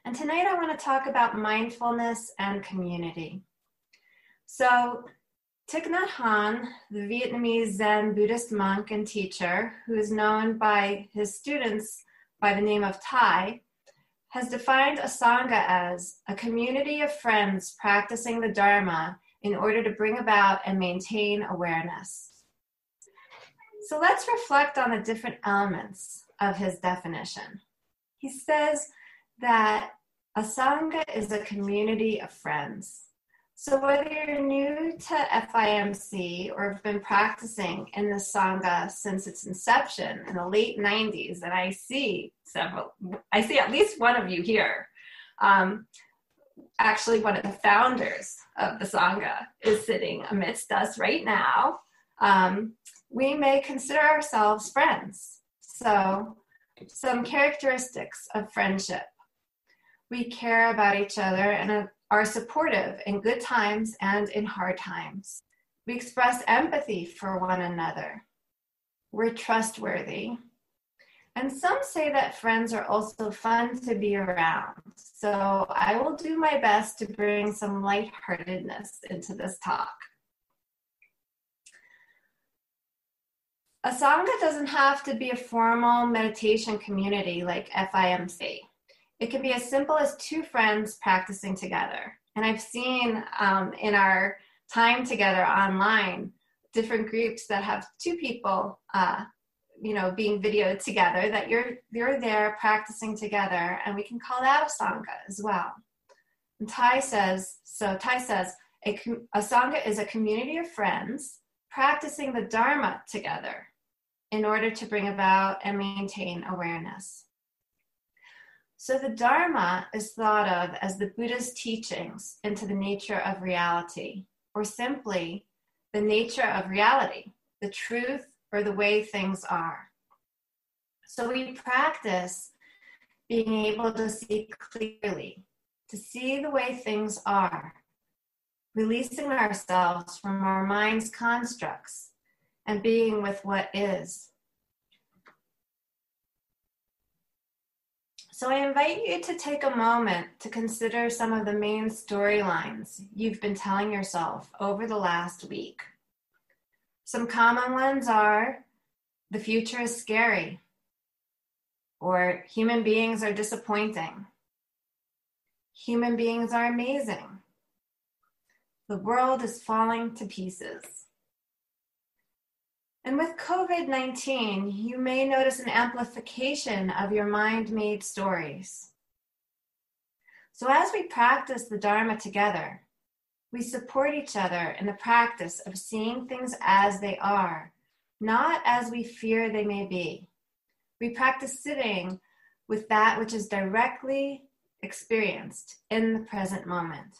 And tonight I want to talk about mindfulness and community. So Thich Nhat Hanh, the Vietnamese Zen Buddhist monk and teacher, who is known by his students by the name of Thai, has defined a Sangha as a community of friends practicing the Dharma in order to bring about and maintain awareness. So let's reflect on the different elements of his definition. He says that a Sangha is a community of friends. So whether you're new to FIMC or have been practicing in the Sangha since its inception in the late 90s, and I see at least one of you here, actually one of the founders of the Sangha is sitting amidst us right now, we may consider ourselves friends. So some characteristics of friendship. We care about each other and are supportive in good times and in hard times. We express empathy for one another. We're trustworthy. And some say that friends are also fun to be around. So I will do my best to bring some lightheartedness into this talk. A Sangha doesn't have to be a formal meditation community like FIMC. It can be as simple as two friends practicing together. And I've seen in our time together online, different groups that have two people, being videoed together, that you're there practicing together, and we can call that a Sangha as well. And Thai says, a Sangha is a community of friends practicing the Dharma together in order to bring about and maintain awareness. So the Dharma is thought of as the Buddha's teachings into the nature of reality, or simply the nature of reality, the truth or the way things are. So we practice being able to see clearly, to see the way things are, releasing ourselves from our mind's constructs and being with what is. So I invite you to take a moment to consider some of the main storylines you've been telling yourself over the last week. Some common ones are, the future is scary, or human beings are disappointing. Human beings are amazing. The world is falling to pieces. And with COVID-19, you may notice an amplification of your mind-made stories. So as we practice the Dharma together, we support each other in the practice of seeing things as they are, not as we fear they may be. We practice sitting with that which is directly experienced in the present moment.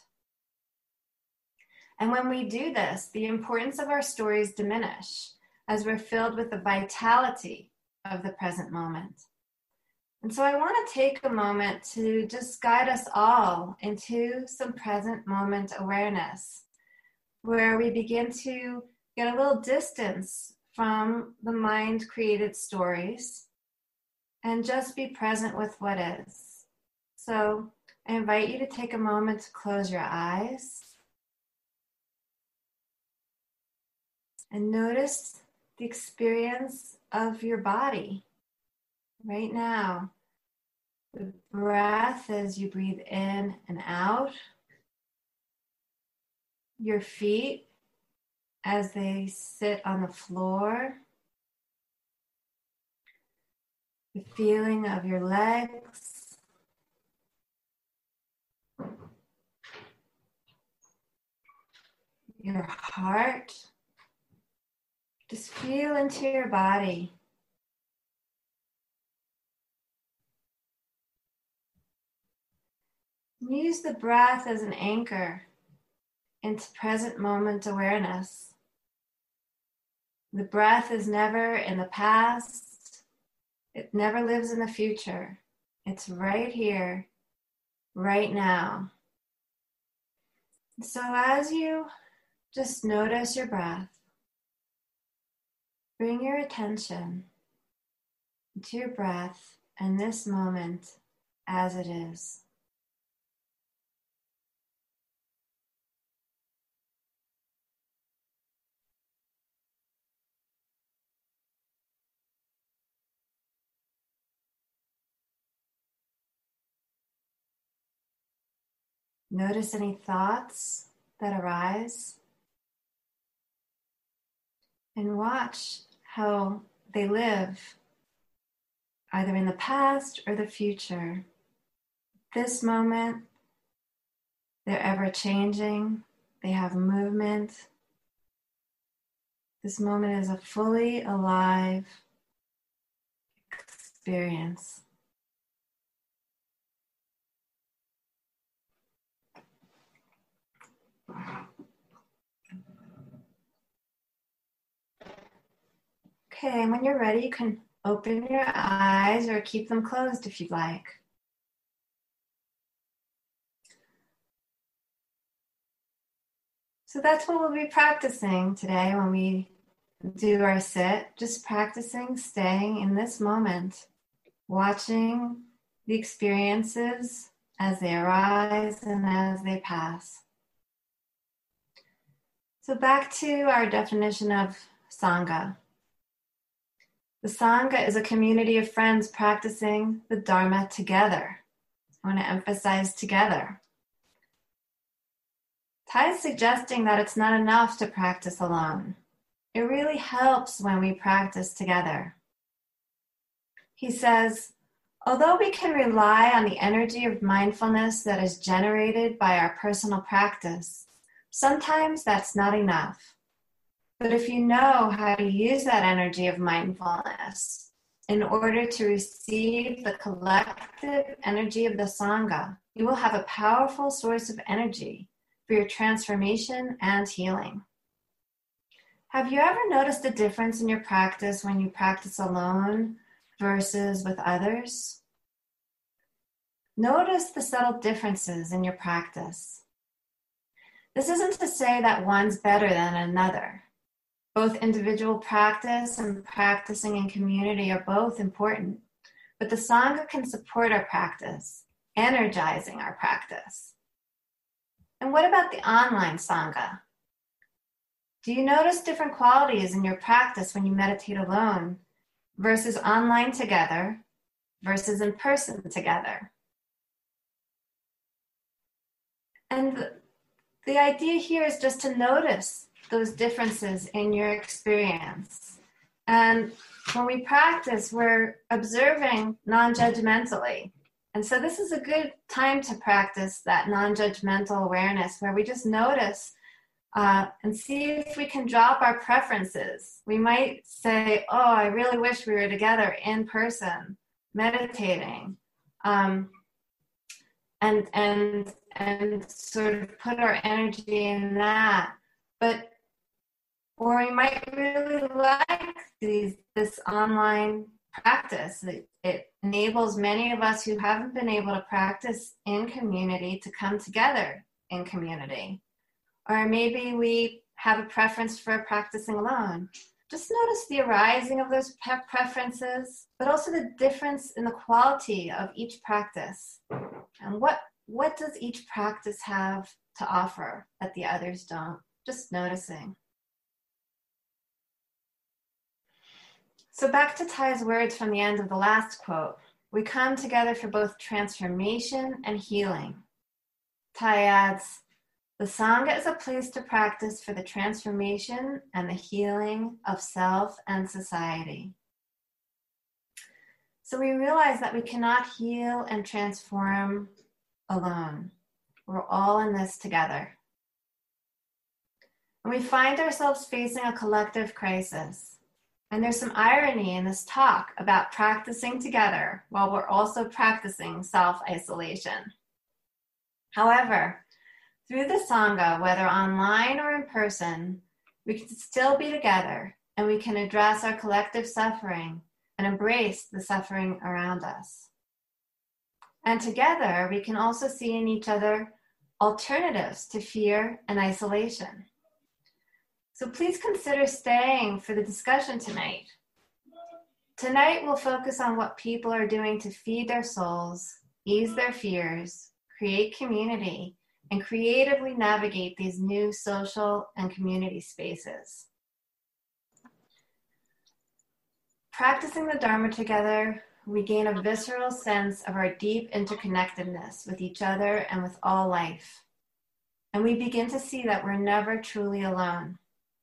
And when we do this, the importance of our stories diminish, as we're filled with the vitality of the present moment. And so I want to take a moment to just guide us all into some present moment awareness, where we begin to get a little distance from the mind-created stories and just be present with what is. So I invite you to take a moment to close your eyes and notice the experience of your body right now. The breath as you breathe in and out. Your feet as they sit on the floor. The feeling of your legs. Your heart. Just feel into your body. Use the breath as an anchor into present moment awareness. The breath is never in the past. It never lives in the future. It's right here, right now. So as you just notice your breath, bring your attention to your breath and this moment as it is. Notice any thoughts that arise and watch how they live, either in the past or the future. This moment, they're ever changing, they have movement. This moment is a fully alive experience. Okay, and when you're ready, you can open your eyes or keep them closed if you'd like. So that's what we'll be practicing today when we do our sit, just practicing staying in this moment, watching the experiences as they arise and as they pass. So back to our definition of Sangha. The Sangha is a community of friends practicing the Dharma together. I want to emphasize together. Thai is suggesting that it's not enough to practice alone. It really helps when we practice together. He says, although we can rely on the energy of mindfulness that is generated by our personal practice, sometimes that's not enough. But if you know how to use that energy of mindfulness in order to receive the collective energy of the Sangha, you will have a powerful source of energy for your transformation and healing. Have you ever noticed a difference in your practice when you practice alone versus with others? Notice the subtle differences in your practice. This isn't to say that one's better than another. Both individual practice and practicing in community are both important, but the Sangha can support our practice, energizing our practice. And what about the online Sangha? Do you notice different qualities in your practice when you meditate alone versus online together versus in person together? And the idea here is just to notice those differences in your experience. And when we practice, we're observing non-judgmentally. And so this is a good time to practice that non-judgmental awareness where we just notice and see if we can drop our preferences. We might say, oh, I really wish we were together in person, meditating, and sort of put our energy in that. Or we might really like this online practice. It enables many of us who haven't been able to practice in community to come together in community. Or maybe we have a preference for practicing alone. Just notice the arising of those preferences, but also the difference in the quality of each practice. And what does each practice have to offer that the others don't? Just noticing. So back to Thai's words from the end of the last quote. We come together for both transformation and healing. Thai adds, the Sangha is a place to practice for the transformation and the healing of self and society. So we realize that we cannot heal and transform alone. We're all in this together. And we find ourselves facing a collective crisis. And there's some irony in this talk about practicing together while we're also practicing self-isolation. However, through the Sangha, whether online or in person, we can still be together and we can address our collective suffering and embrace the suffering around us. And together, we can also see in each other alternatives to fear and isolation. So please consider staying for the discussion tonight. Tonight, we'll focus on what people are doing to feed their souls, ease their fears, create community, and creatively navigate these new social and community spaces. Practicing the Dharma together we gain a visceral sense of our deep interconnectedness with each other and with all life. And we begin to see that we're never truly alone.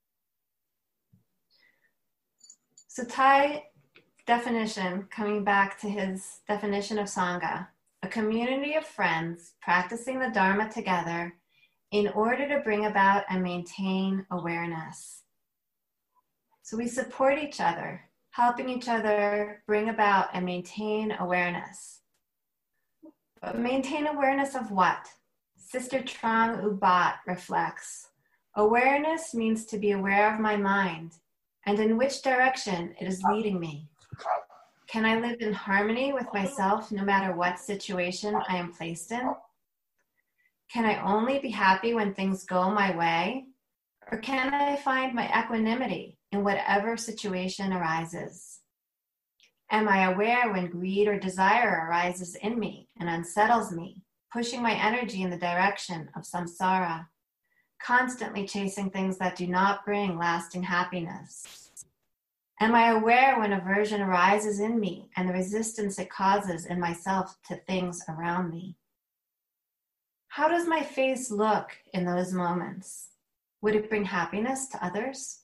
So Thai definition, coming back to his definition of Sangha, a community of friends practicing the Dharma together in order to bring about and maintain awareness. So we support each other, helping each other bring about and maintain awareness. But maintain awareness of what? Sister Trong Ubat reflects, awareness means to be aware of my mind and in which direction it is leading me. Can I live in harmony with myself no matter what situation I am placed in? Can I only be happy when things go my way? Or can I find my equanimity in whatever situation arises? Am I aware when greed or desire arises in me and unsettles me, pushing my energy in the direction of samsara, constantly chasing things that do not bring lasting happiness? Am I aware when aversion arises in me and the resistance it causes in myself to things around me? How does my face look in those moments? Would it bring happiness to others?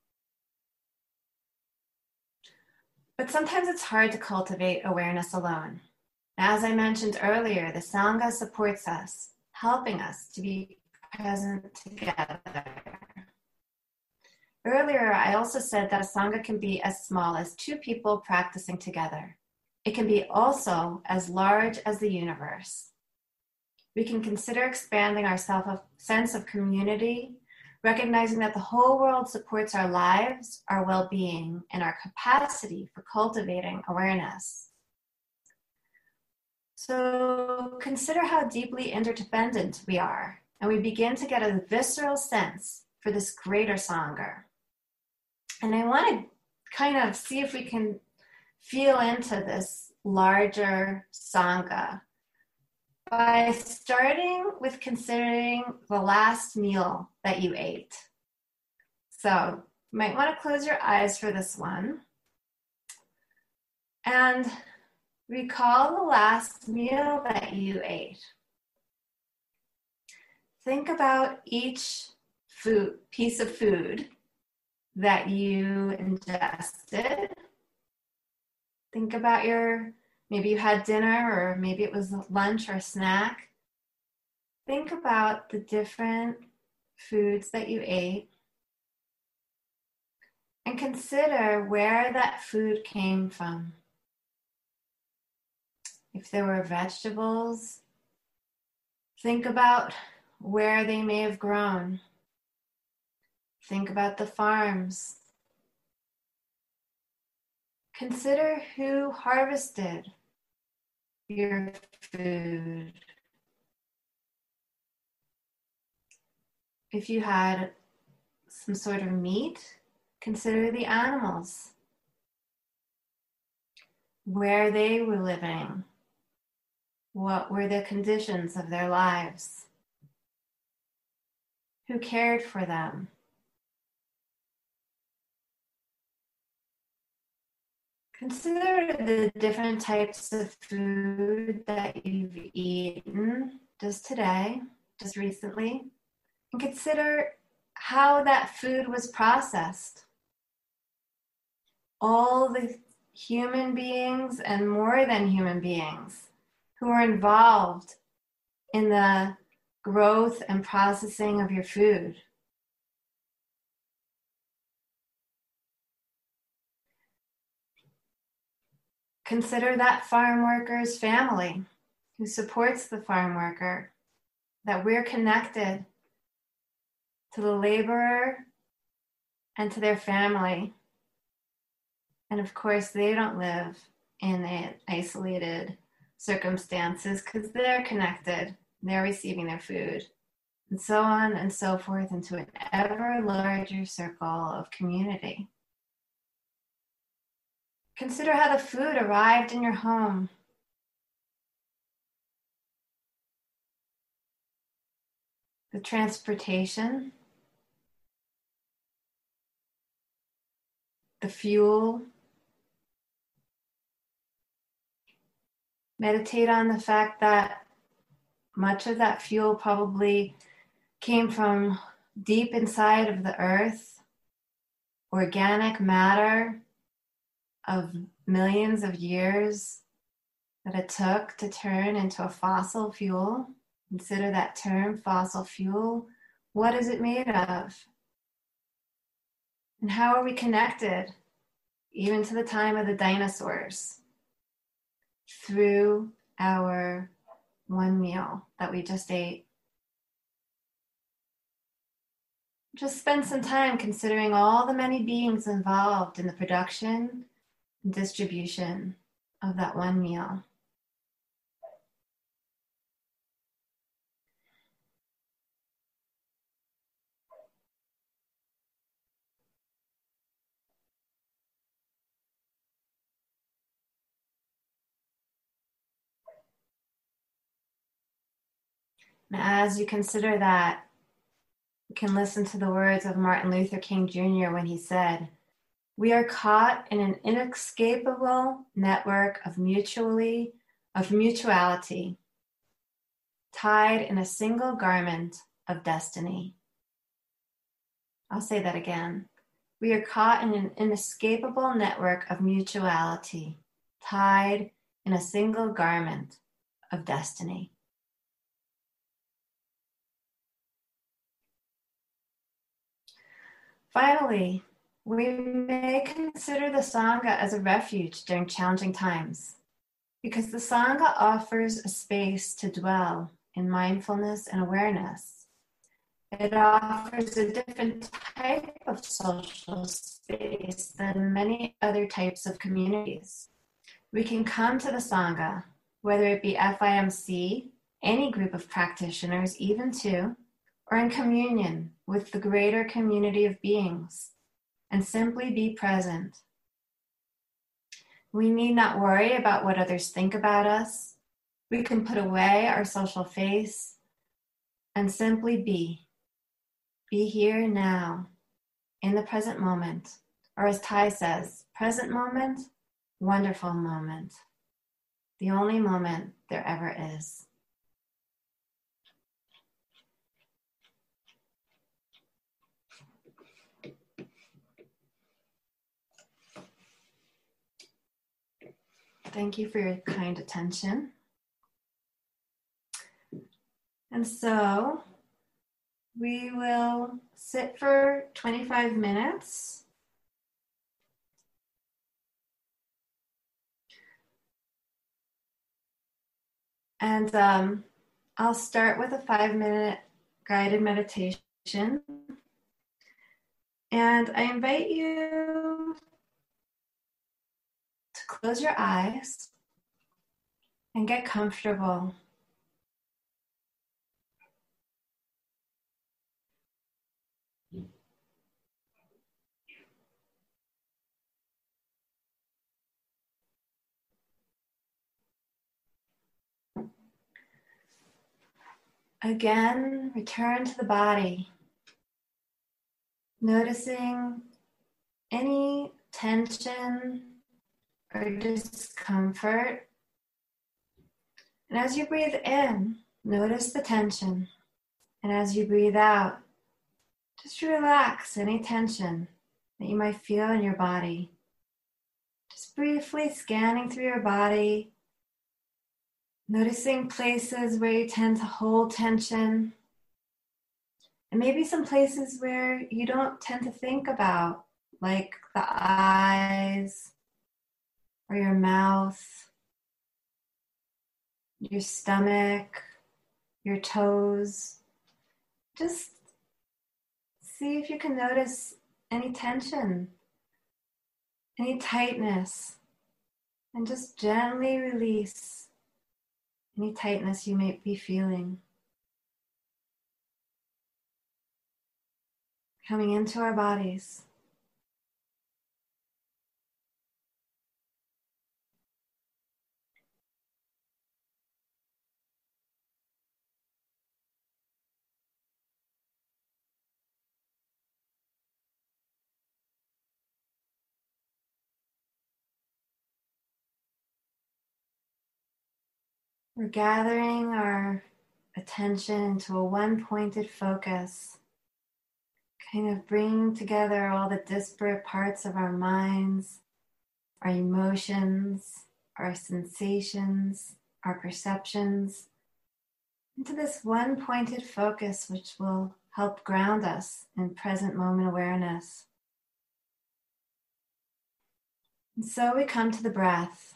But sometimes it's hard to cultivate awareness alone. As I mentioned earlier, the Sangha supports us, helping us to be present together. Earlier, I also said that a Sangha can be as small as 2 people practicing together. It can be also as large as the universe. We can consider expanding our sense of community, recognizing that the whole world supports our lives, our well-being, and our capacity for cultivating awareness. So consider how deeply interdependent we are, and we begin to get a visceral sense for this greater Sangha. And I want to kind of see if we can feel into this larger Sangha by starting with considering the last meal that you ate. So you might want to close your eyes for this one and recall the last meal that you ate. Think about each piece of food that you ingested. Think about maybe you had dinner or maybe it was lunch or a snack. Think about the different foods that you ate and consider where that food came from. If there were vegetables, think about where they may have grown. Think about the farms. Consider who harvested your food. If you had some sort of meat, consider the animals, where they were living, what were the conditions of their lives, who cared for them. Consider the different types of food that you've eaten just today, just recently, and consider how that food was processed. All the human beings and more than human beings who are involved in the growth and processing of your food. Consider that farm worker's family who supports the farm worker, that we're connected to the laborer and to their family. And of course, they don't live in isolated circumstances because they're connected, they're receiving their food, and so on and so forth into an ever larger circle of community. Consider how the food arrived in your home. The transportation, the fuel, Meditate on the fact that much of that fuel probably came from deep inside of the earth, organic matter of millions of years that it took to turn into a fossil fuel. Consider that term, fossil fuel. What is it made of? And how are we connected, even to the time of the dinosaurs, through our one meal that we just ate? Just spend some time considering all the many beings involved in the production and distribution of that one meal. And as you consider that, you can listen to the words of Martin Luther King Jr. when he said, "We are caught in an inescapable network of mutuality, tied in a single garment of destiny." I'll say that again. We are caught in an inescapable network of mutuality, tied in a single garment of destiny. Finally, we may consider the Sangha as a refuge during challenging times, because the Sangha offers a space to dwell in mindfulness and awareness. It offers a different type of social space than many other types of communities. We can come to the Sangha, whether it be FIMC, any group of practitioners, even two, or in communion with the greater community of beings, and simply be present. We need not worry about what others think about us. We can put away our social face and simply be. Be here now, in the present moment, or as Thai says, present moment, wonderful moment, the only moment there ever is. Thank you for your kind attention. And so we will sit for 25 minutes. And I'll start with a 5-minute guided meditation. And I invite you to close your eyes and get comfortable. Again, return to the body, noticing any tension or discomfort. And as you breathe in, notice the tension. And as you breathe out, just relax any tension that you might feel in your body. Just briefly scanning through your body, noticing places where you tend to hold tension, and maybe some places where you don't tend to think about, like the eyes or your mouth, your stomach, your toes. Just see if you can notice any tension, any tightness, and just gently release any tightness you may be feeling. Coming into our bodies. We're gathering our attention into a one-pointed focus, kind of bringing together all the disparate parts of our minds, our emotions, our sensations, our perceptions, into this one-pointed focus which will help ground us in present moment awareness. And so we come to the breath.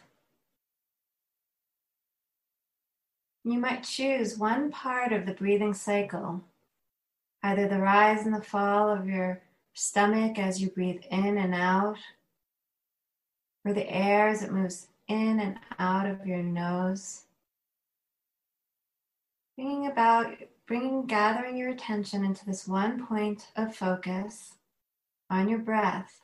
You might choose one part of the breathing cycle, either the rise and the fall of your stomach as you breathe in and out, or the air as it moves in and out of your nose. Gathering your attention into this one point of focus on your breath,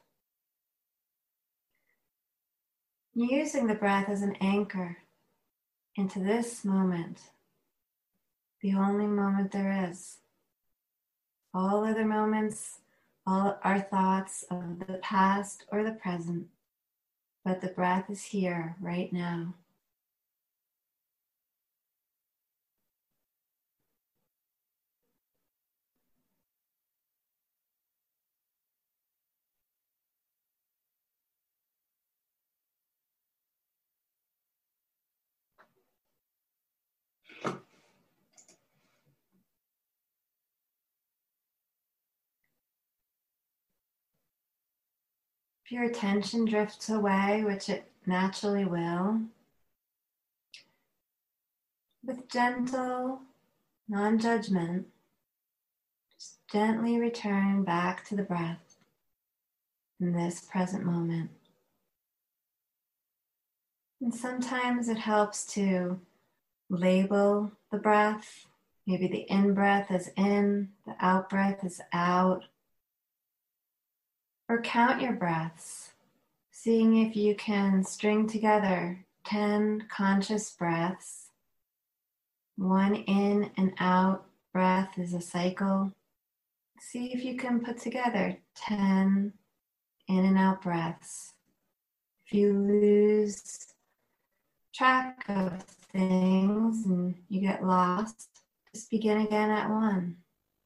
using the breath as an anchor into this moment, the only moment there is. All other moments, all our thoughts of the past or the present, but the breath is here right now. If your attention drifts away, which it naturally will, with gentle non-judgment, just gently return back to the breath in this present moment. And sometimes it helps to label the breath. Maybe the in-breath is in, the out-breath is out. Or count your breaths, seeing if you can string together 10 conscious breaths. One in and out breath is a cycle. See if you can put together 10 in and out breaths. If you lose track of things and you get lost, just begin again at 1.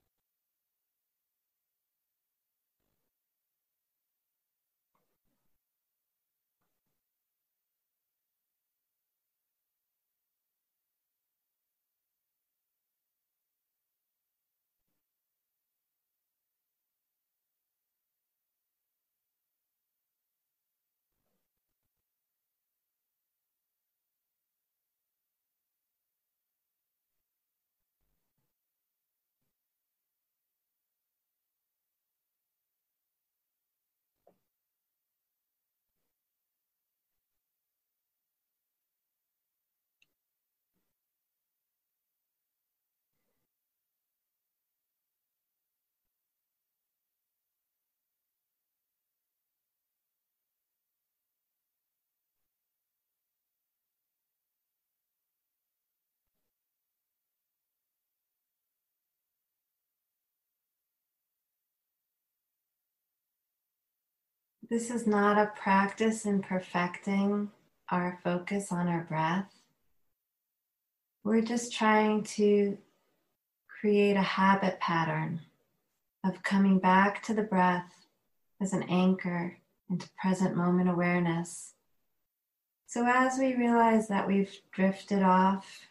This is not a practice in perfecting our focus on our breath. We're just trying to create a habit pattern of coming back to the breath as an anchor into present moment awareness. So as we realize that we've drifted off,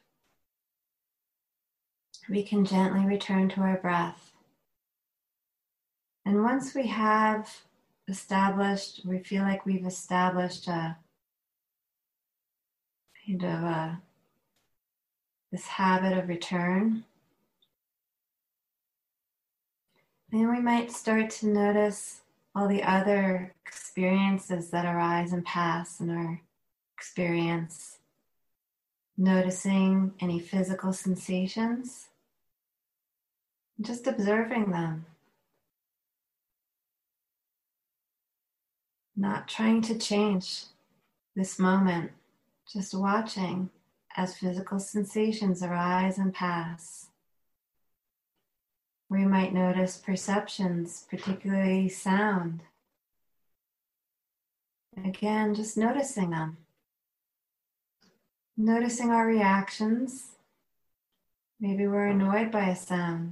we can gently return to our breath. And once we feel like we've established this habit of return, then we might start to notice all the other experiences that arise and pass in our experience. Noticing any physical sensations, just observing them. Not trying to change this moment, just watching as physical sensations arise and pass. We might notice perceptions, particularly sound. Again, just noticing them. Noticing our reactions. Maybe we're annoyed by a sound.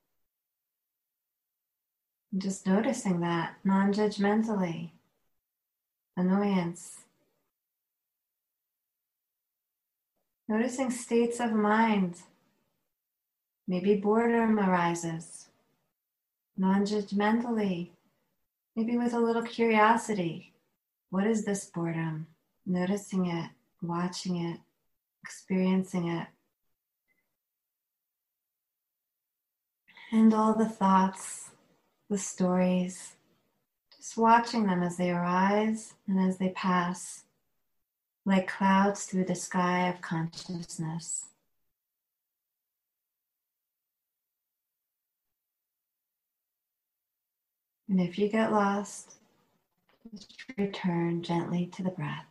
Just noticing that non-judgmentally. Annoyance. Noticing states of mind. Maybe boredom arises. Non-judgmentally. Maybe with a little curiosity. What is this boredom? Noticing it, watching it, experiencing it. And all the thoughts, the stories, just watching them as they arise and as they pass, like clouds through the sky of consciousness. And if you get lost, just return gently to the breath.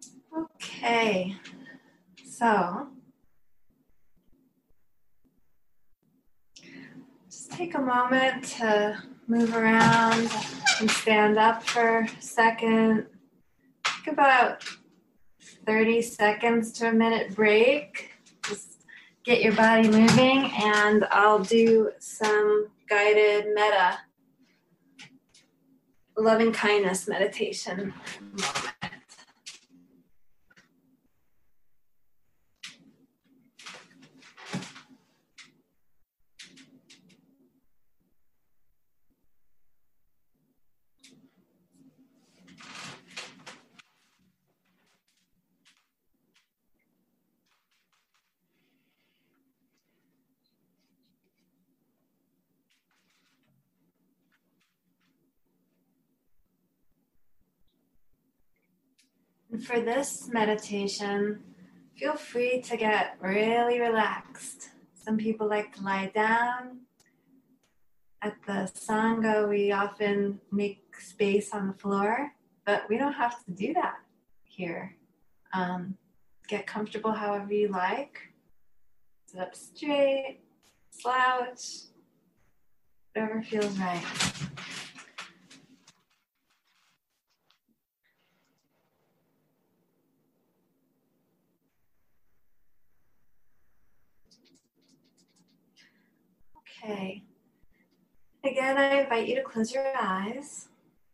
Okay, so just take a moment to move around and stand up for a second. Take about 30 seconds to a minute break. Just get your body moving, and I'll do some guided metta, loving kindness meditation moment. And for this meditation, feel free to get really relaxed. Some people like to lie down. At the Sangha, we often make space on the floor, but we don't have to do that here. Get comfortable however you like. Sit up straight, slouch, whatever feels right. Okay. Again, I invite you to close your eyes.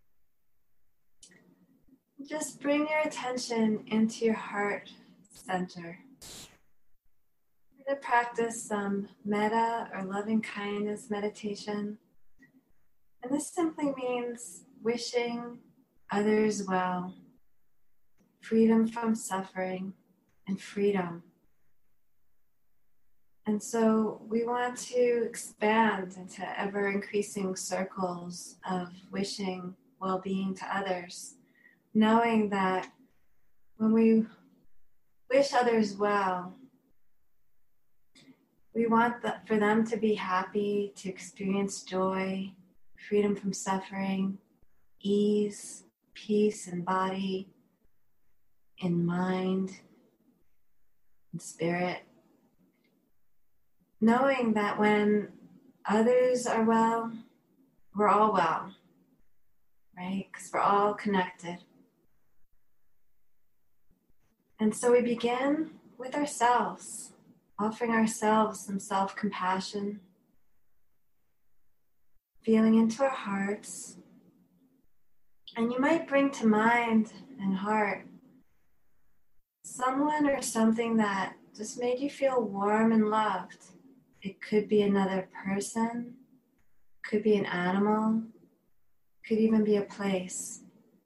Just bring your attention into your heart center. We're going to practice some metta or loving kindness meditation. And this simply means wishing others well, freedom from suffering, and freedom. And so we want to expand into ever-increasing circles of wishing well-being to others, knowing that when we wish others well, we want for them to be happy, to experience joy, freedom from suffering, ease, peace in body, in mind, in spirit. Knowing that when others are well, we're all well, right? Because we're all connected. And so we begin with ourselves, offering ourselves some self-compassion, feeling into our hearts. And you might bring to mind and heart someone or something that just made you feel warm and loved. It could be another person, could be an animal, could even be a place.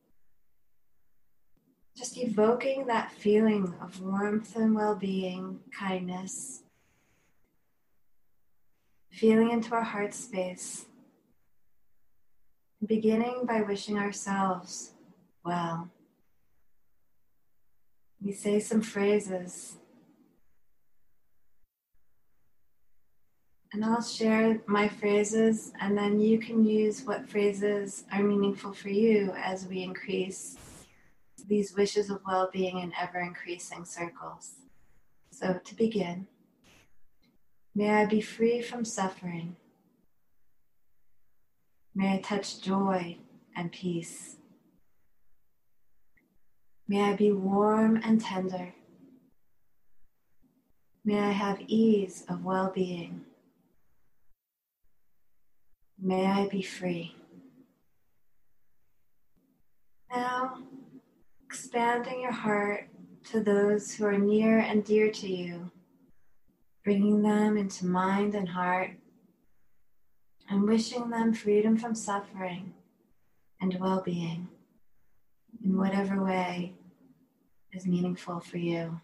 Just evoking that feeling of warmth and well-being, kindness, feeling into our heart space, beginning by wishing ourselves well. We say some phrases, and I'll share my phrases, and then you can use what phrases are meaningful for you as we increase these wishes of well-being in ever-increasing circles. So to begin, may I be free from suffering. May I touch joy and peace. May I be warm and tender. May I have ease of well-being. May I be free. Now, expanding your heart to those who are near and dear to you, bringing them into mind and heart, and wishing them freedom from suffering and well-being in whatever way is meaningful for you.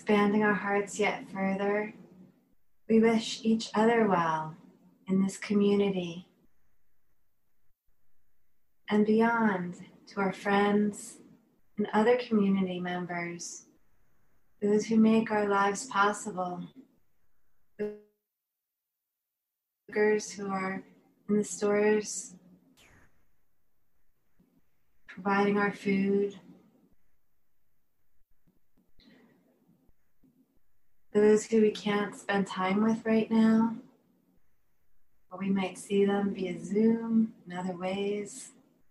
Expanding our hearts yet further, we wish each other well in this community and beyond, to our friends and other community members, those who make our lives possible, the workers who are in the stores providing our food, those who we can't spend time with right now, but we might see them via Zoom and other ways.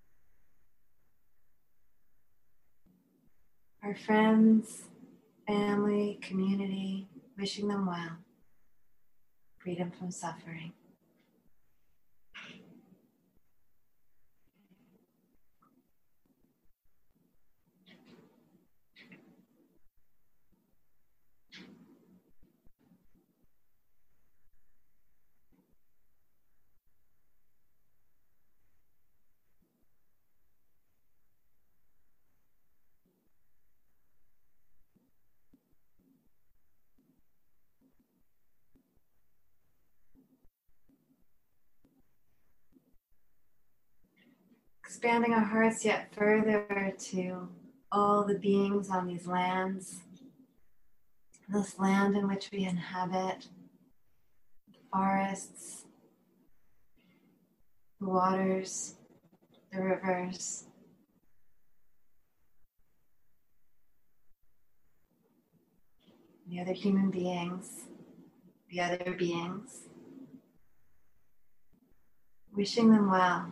Our friends, family, community, wishing them well, freedom from suffering. Expanding our hearts yet further to all the beings on these lands, this land in which we inhabit, the forests, the waters, the rivers, the other human beings, the other beings, wishing them well,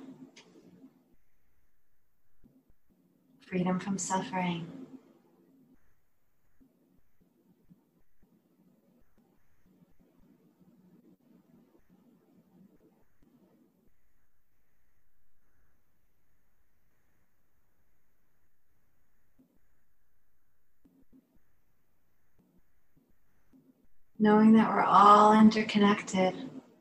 freedom from suffering. Knowing that we're all interconnected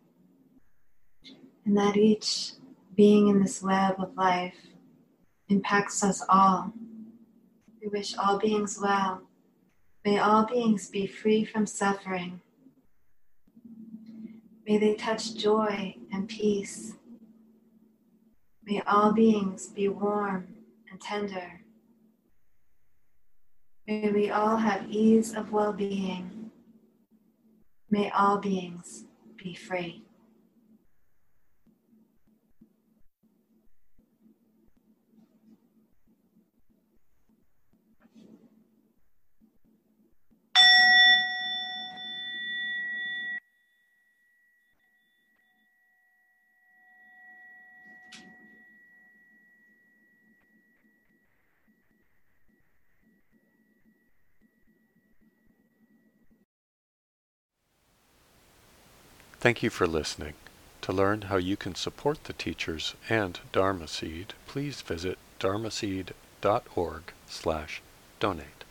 and that each being in this web of life impacts us all. We wish all beings well. May all beings be free from suffering. May they touch joy and peace. May all beings be warm and tender. May we all have ease of well-being. May all beings be free. Thank you for listening. To learn how you can support the teachers and Dharma Seed, please visit dharmaseed.org/donate.